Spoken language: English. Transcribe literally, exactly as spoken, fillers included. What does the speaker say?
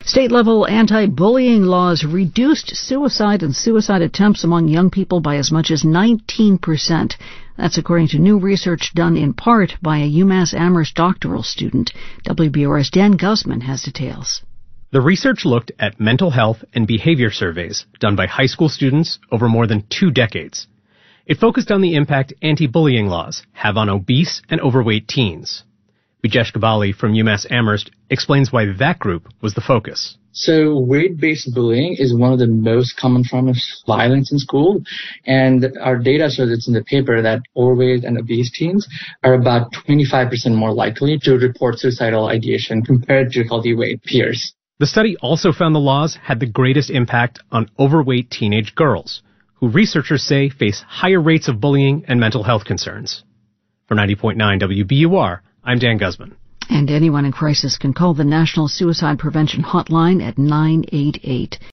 State-level anti-bullying laws reduced suicide and suicide attempts among young people by as much as nineteen percent. That's according to new research done in part by a UMass Amherst doctoral student. W B U R's Dan Guzman has details. The research looked at mental health and behavior surveys done by high school students over more than two decades. It focused on the impact anti-bullying laws have on obese and overweight teens. Vijesh Gavali from UMass Amherst explains why that group was the focus. So weight-based bullying is one of the most common forms of violence in school. And our data shows, it's in the paper, that overweight and obese teens are about twenty-five percent more likely to report suicidal ideation compared to healthy weight peers. The study also found the laws had the greatest impact on overweight teenage girls, who researchers say face higher rates of bullying and mental health concerns. For ninety point nine W B U R, I'm Dan Guzman. And anyone in crisis can call the National Suicide Prevention Hotline at nine eight eight.